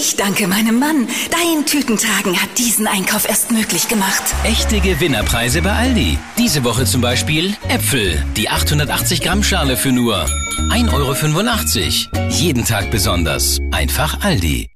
Ich danke meinem Mann. Dein Tütentragen hat diesen Einkauf erst möglich gemacht. Echte Gewinnerpreise bei Aldi. Diese Woche zum Beispiel Äpfel. Die 880 Gramm Schale für nur 1,85 €. Jeden Tag besonders. Einfach Aldi.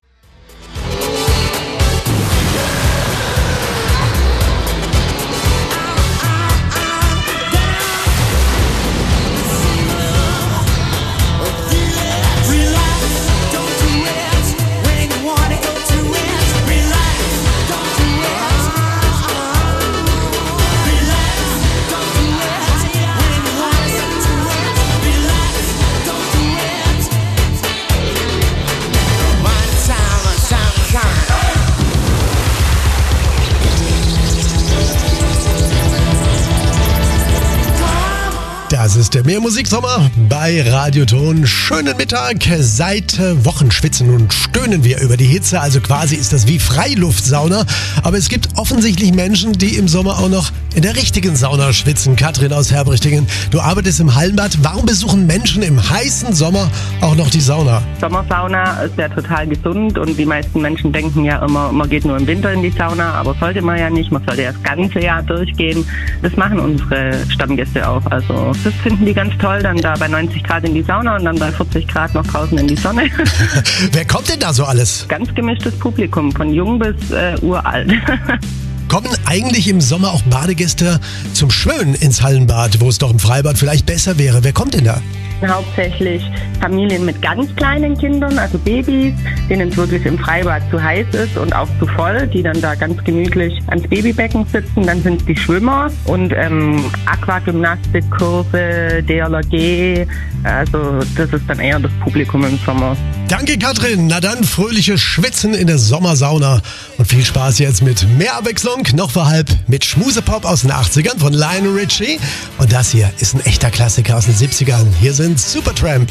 Das ist der Meermusiksommer bei Radioton. Schönen Mittag. Seit Wochen schwitzen und stöhnen wir über die Hitze. Also quasi ist das wie Freiluftsauna. Aber es gibt offensichtlich Menschen, die im Sommer auch noch in der richtigen Sauna schwitzen. Katrin aus Herbrichtingen, du arbeitest im Hallenbad. Warum besuchen Menschen im heißen Sommer auch noch die Sauna? Sommersauna ist ja total gesund und die meisten Menschen denken ja immer, man geht nur im Winter in die Sauna, aber sollte man ja nicht. Man sollte ja das ganze Jahr durchgehen. Das machen unsere Stammgäste auch. Also das finden die ganz toll, dann da bei 90 Grad in die Sauna und dann bei 40 Grad noch draußen in die Sonne. Wer kommt denn da so alles? Ganz gemischtes Publikum, von jung bis uralt. Kommen eigentlich im Sommer auch Badegäste zum Schwimmen ins Hallenbad, wo es doch im Freibad vielleicht besser wäre? Wer kommt denn da? Hauptsächlich Familien mit ganz kleinen Kindern, also Babys, denen es wirklich im Freibad zu heiß ist und auch zu voll, die dann da ganz gemütlich ans Babybecken sitzen. Dann sind es die Schwimmer und Aquagymnastikkurse, DLRG, also das ist dann eher das Publikum im Sommer. Danke Katrin, na dann fröhliches Schwitzen in der Sommersauna und viel Spaß jetzt mit mehr Abwechslung, noch vor halb mit Schmusepop aus den 80ern von Lionel Richie und das hier ist ein echter Klassiker aus den 70ern. Hier sind Supertramp.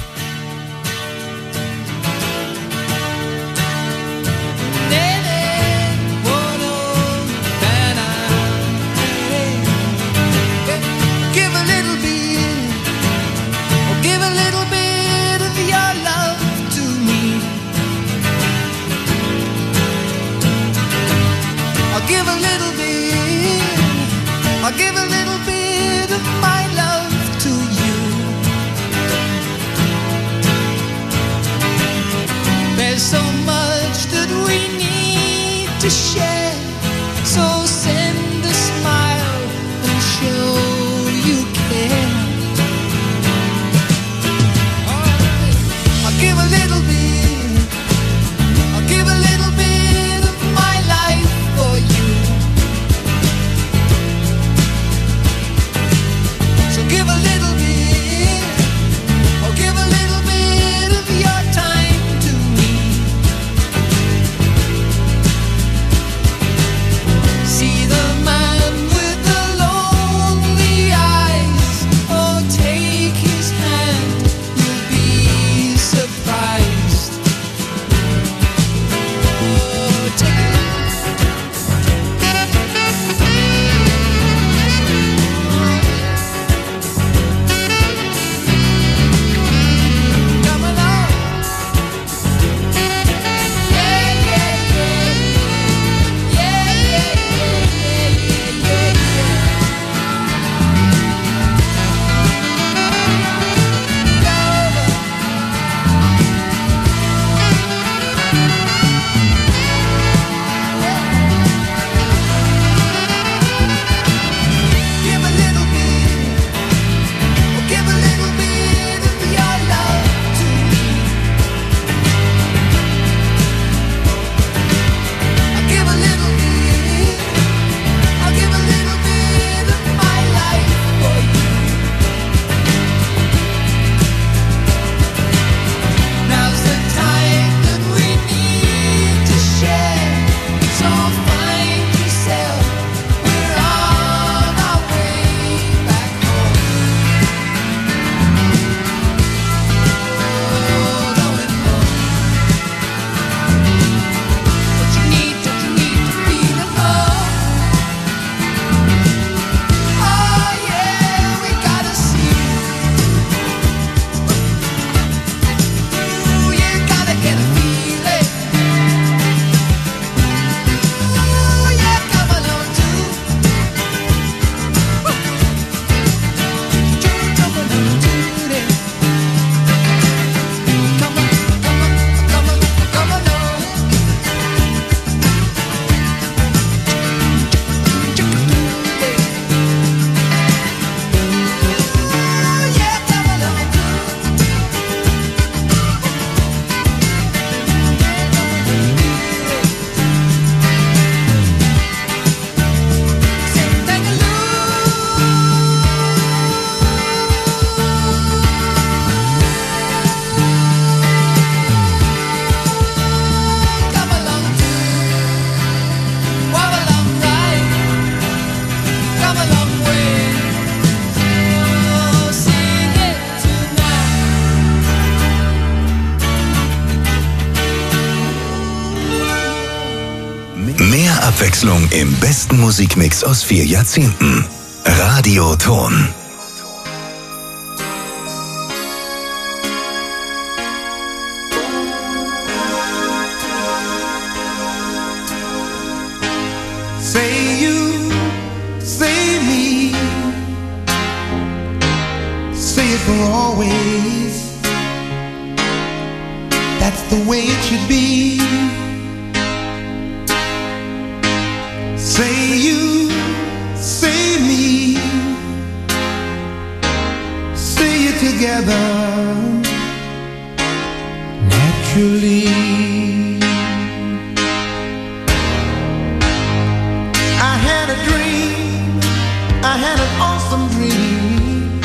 So much that we need to share. So send a smile and show you care. I'll give a little bit. I'll give a little bit of my life for you. So give a little bit. Or give a little bit of your time to me. Mehr Abwechslung im besten Musikmix aus 4 Jahrzehnten. Radio Ton. Say you, say me, say it for always. That's the way it should be. Say you, say me, say it together naturally. I had a dream, I had an awesome dream.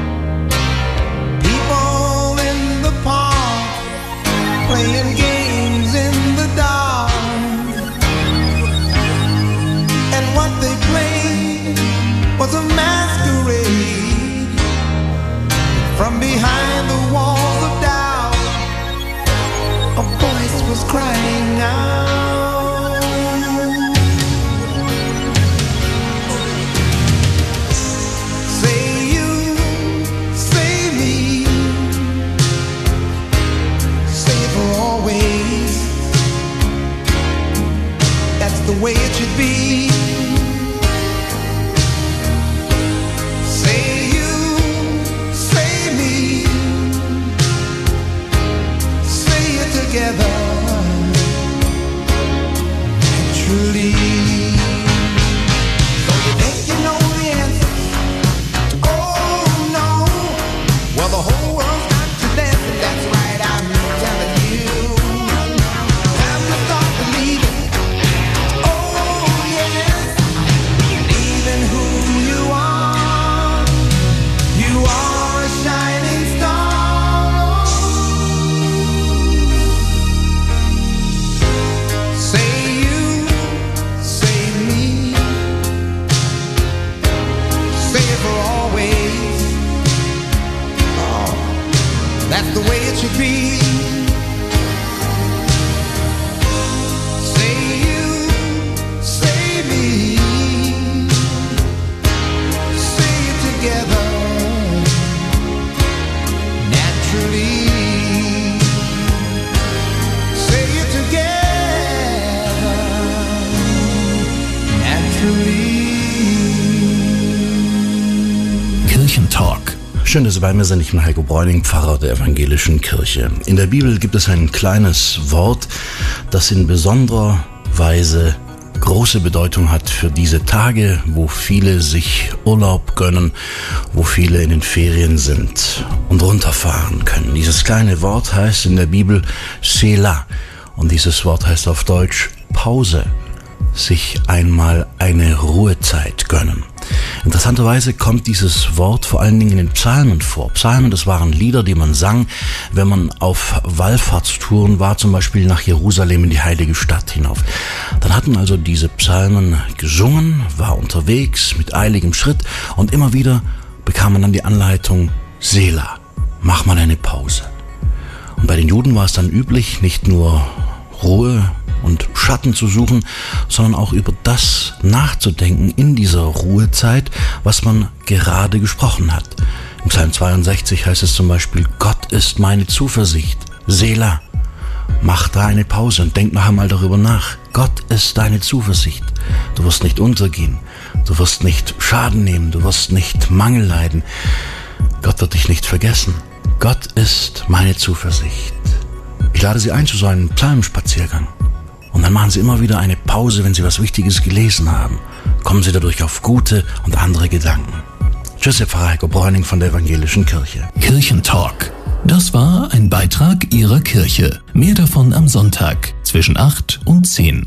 People in the park playing games in the dark. And what they played was a masquerade. From behind the walls of doubt, a voice was crying out. Say you, say me, say it for always. That's the way it should be. Say you, say me, say it together naturally. So you think you know the answer? Oh no. Well, the whole world's got to dance, and that's right, I'm telling you. Time to start believing. Oh yes, believe in who you are. You are a shining star. Say you, say me, say it for always. Oh, that's the way it should be. Say you, say me, say it together naturally. Say it together naturally. Kirchentalk. Schön, dass Sie bei mir sind. Ich bin Heiko Bräuning, Pfarrer der Evangelischen Kirche. In der Bibel gibt es ein kleines Wort, das in besonderer Weise große Bedeutung hat für diese Tage, wo viele sich Urlaub gönnen, wo viele in den Ferien sind und runterfahren können. Dieses kleine Wort heißt in der Bibel Selah und dieses Wort heißt auf Deutsch Pause, sich einmal eine Ruhezeit gönnen. Interessanterweise kommt dieses Wort vor allen Dingen in den Psalmen vor. Psalmen, das waren Lieder, die man sang, wenn man auf Wallfahrtstouren war, zum Beispiel nach Jerusalem in die heilige Stadt hinauf. Dann hatten also diese Psalmen gesungen, war unterwegs mit eiligem Schritt und immer wieder bekam man dann die Anleitung Selah, mach mal eine Pause. Und bei den Juden war es dann üblich, nicht nur Ruhe und Schatten zu suchen, sondern auch über das nachzudenken in dieser Ruhezeit, was man gerade gesprochen hat. Im Psalm 62 heißt es zum Beispiel, Gott ist meine Zuversicht, Selah. Mach da eine Pause und denk noch einmal darüber nach. Gott ist deine Zuversicht. Du wirst nicht untergehen, du wirst nicht Schaden nehmen, du wirst nicht Mangel leiden. Gott wird dich nicht vergessen. Gott ist meine Zuversicht. Ich lade Sie ein zu so einem Psalmenspaziergang. Und dann machen Sie immer wieder eine Pause, wenn Sie was Wichtiges gelesen haben. Kommen Sie dadurch auf gute und andere Gedanken. Tschüss, Ihr Pfarrer Heiko Bräuning von der Evangelischen Kirche. Kirchentalk. Das war ein Beitrag Ihrer Kirche. Mehr davon am Sonntag zwischen 8 und 10.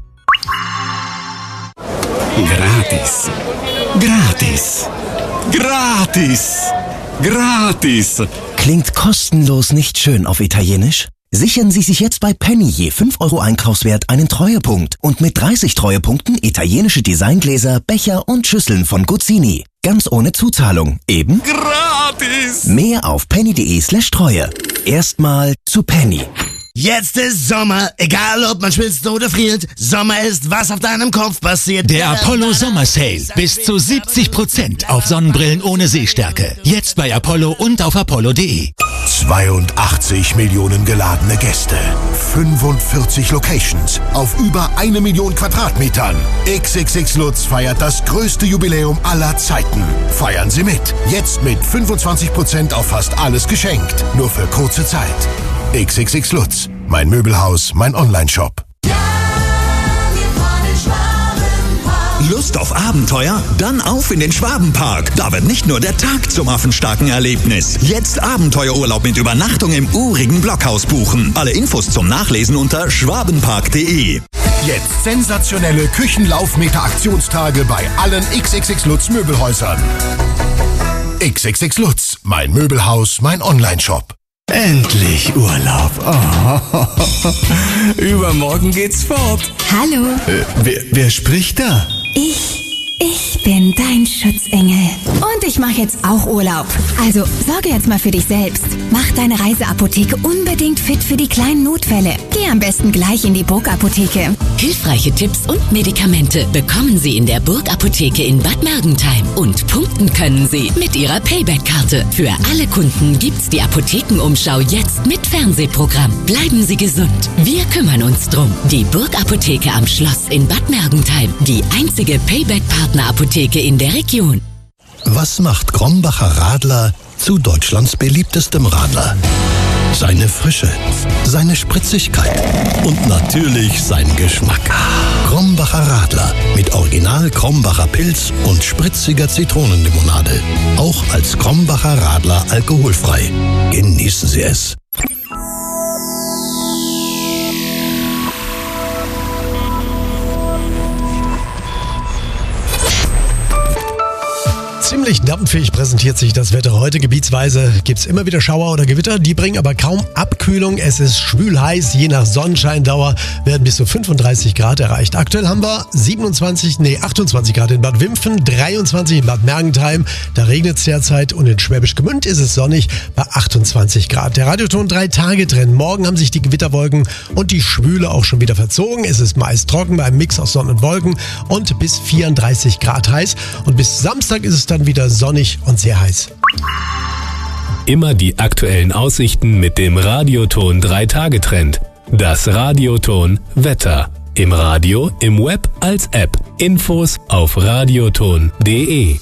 Gratis. Gratis. Gratis. Gratis. Klingt kostenlos nicht schön auf Italienisch? Sichern Sie sich jetzt bei Penny je 5 € Einkaufswert einen Treuepunkt und mit 30 Treuepunkten italienische Designgläser, Becher und Schüsseln von Guzzini. Ganz ohne Zuzahlung. Eben Gratis. mehr auf penny.de/Treue. Erstmal zu Penny. Jetzt ist Sommer, egal ob man schwitzt oder friert. Sommer ist, was auf deinem Kopf passiert. Der Apollo Sommer Sale. Bis zu 70% auf Sonnenbrillen ohne Sehstärke. Jetzt bei Apollo und auf apollo.de. 82 Millionen geladene Gäste. 45 Locations auf über 1 Million Quadratmetern. XXX Lutz feiert das größte Jubiläum aller Zeiten. Feiern Sie mit. Jetzt mit 25% auf fast alles geschenkt. Nur für kurze Zeit. XXX Lutz. Mein Möbelhaus, mein Online-Shop. Lust auf Abenteuer? Dann auf in den Schwabenpark. Da wird nicht nur der Tag zum affenstarken Erlebnis. Jetzt Abenteuerurlaub mit Übernachtung im urigen Blockhaus buchen. Alle Infos zum Nachlesen unter schwabenpark.de. Jetzt sensationelle Küchenlaufmeter-Aktionstage bei allen XXX Lutz Möbelhäusern. XXX Lutz. Mein Möbelhaus, mein Online-Shop. Endlich Urlaub. Oh. Übermorgen geht's fort. Hallo. Wer spricht da? Ich bin dein Schutzengel. Und ich mache jetzt auch Urlaub. Also sorge jetzt mal für dich selbst. Mach deine Reiseapotheke unbedingt fit für die kleinen Notfälle. Geh am besten gleich in die Burgapotheke. Hilfreiche Tipps und Medikamente bekommen Sie in der Burgapotheke in Bad Mergentheim. Und punkten können Sie mit Ihrer Payback-Karte. Für alle Kunden gibt's die Apothekenumschau jetzt mit Fernsehprogramm. Bleiben Sie gesund. Wir kümmern uns drum. Die Burgapotheke am Schloss in Bad Mergentheim. Die einzige Payback-Partner-Apotheke in der Region. Was macht Krombacher Radler zu Deutschlands beliebtestem Radler? Seine Frische, seine Spritzigkeit und natürlich sein Geschmack. Krombacher Radler mit Original Krombacher Pilz und spritziger Zitronenlimonade. Auch als Krombacher Radler alkoholfrei. Genießen Sie es. Ziemlich dampfig präsentiert sich das Wetter heute. Gebietsweise gibt's immer wieder Schauer oder Gewitter. Die bringen aber kaum Abkühlung. Es ist schwül heiß. Je nach Sonnenscheindauer werden bis zu 35 Grad erreicht. Aktuell haben wir 28 Grad in Bad Wimpfen, 23 in Bad Mergentheim. Da regnet es derzeit und in Schwäbisch Gmünd ist es sonnig bei 28 Grad. Der Radioton 3-Tage-Trend. Morgen haben sich die Gewitterwolken und die Schwüle auch schon wieder verzogen. Es ist meist trocken bei einem Mix aus Sonne und Wolken und bis 34 Grad heiß. Und bis Samstag ist es dann wieder sonnig und sehr heiß. Immer die aktuellen Aussichten mit dem Radioton 3-Tage-Trend. Das Radioton Wetter. Im Radio, im Web, als App. Infos auf radioton.de.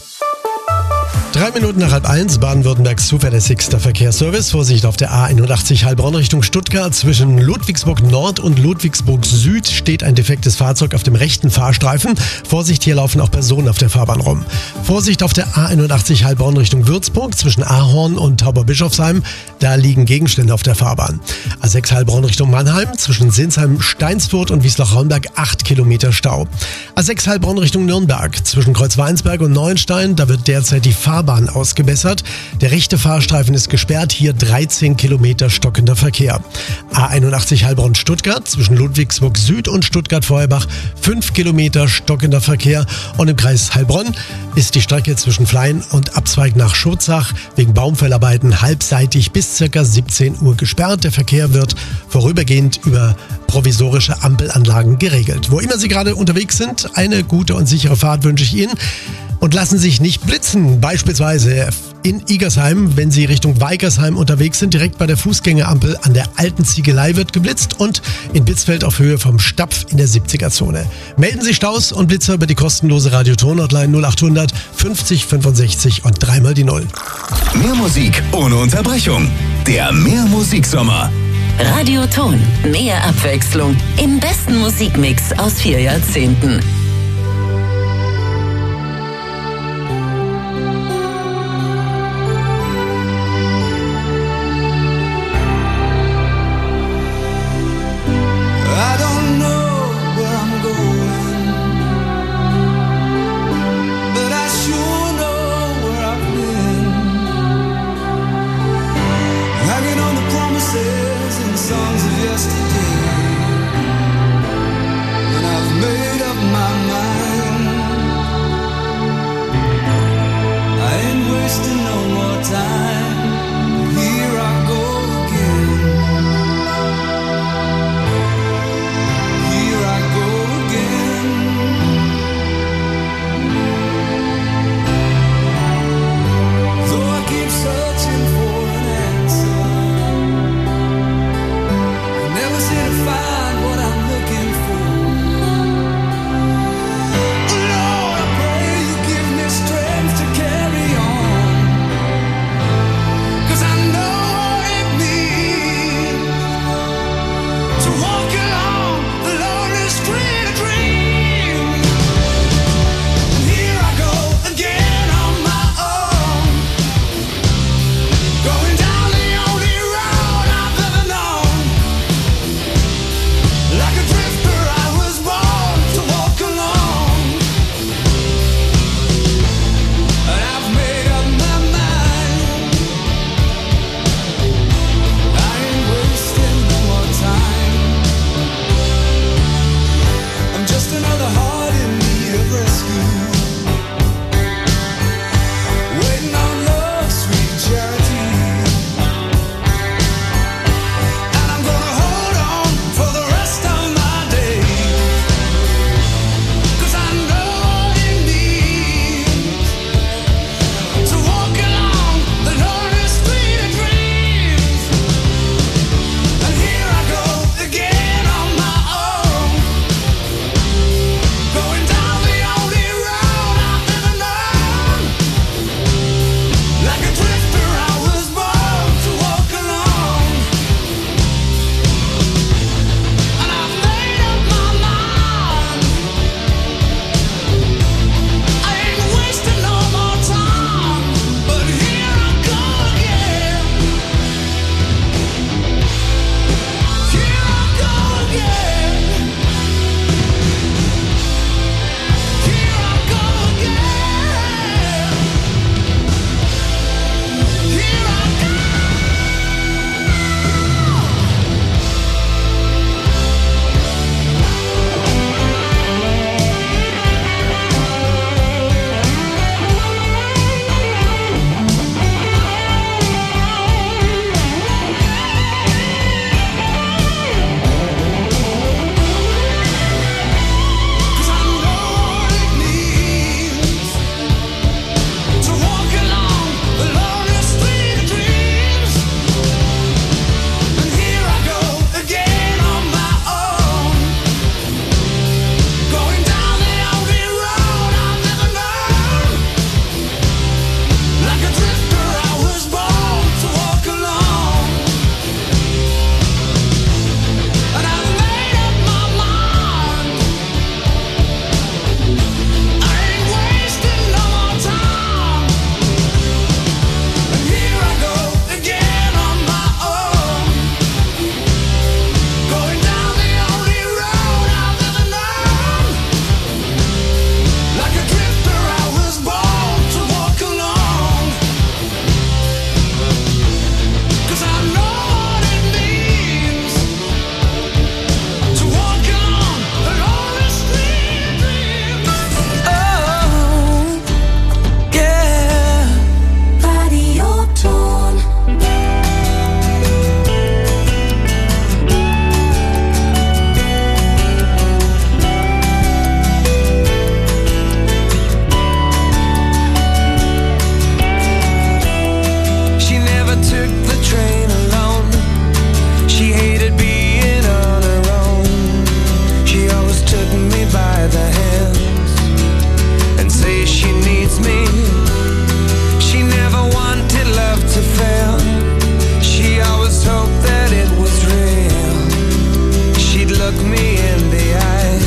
3 Minuten nach 12:30, Baden-Württembergs zuverlässigster Verkehrsservice. Vorsicht auf der A81 Heilbronn Richtung Stuttgart. Zwischen Ludwigsburg Nord und Ludwigsburg Süd steht ein defektes Fahrzeug auf dem rechten Fahrstreifen. Vorsicht, hier laufen auch Personen auf der Fahrbahn rum. Vorsicht auf der A81 Heilbronn Richtung Würzburg. Zwischen Ahorn und Tauberbischofsheim. Da liegen Gegenstände auf der Fahrbahn. A6 Heilbronn Richtung Mannheim. Zwischen Sinsheim, Steinsfurt und Wiesloch-Raunberg 8 Kilometer Stau. A6 Heilbronn Richtung Nürnberg. Zwischen Kreuzweinsberg und Neuenstein. Da wird derzeit die Fahrbahn ausgebessert. Der rechte Fahrstreifen ist gesperrt, hier 13 Kilometer stockender Verkehr. A81 Heilbronn-Stuttgart zwischen Ludwigsburg Süd und Stuttgart-Feuerbach 5 Kilometer stockender Verkehr. Und im Kreis Heilbronn ist die Strecke zwischen Flein und Abzweig nach Schurzach wegen Baumfellarbeiten halbseitig bis ca. 17 Uhr gesperrt. Der Verkehr wird vorübergehend über provisorische Ampelanlagen geregelt. Wo immer Sie gerade unterwegs sind, eine gute und sichere Fahrt wünsche ich Ihnen. Und lassen sich nicht blitzen, beispielsweise in Igersheim, wenn Sie Richtung Weigersheim unterwegs sind, direkt bei der Fußgängerampel an der alten Ziegelei wird geblitzt und in Bitzfeld auf Höhe vom Stapf in der 70er-Zone. Melden Sie Staus und Blitzer über die kostenlose Radioton-Hotline 0800 50 65 und 3 die 0. Mehr Musik ohne Unterbrechung. Der Mehrmusiksommer. Radioton. Mehr Abwechslung im besten Musikmix aus 4 Jahrzehnten.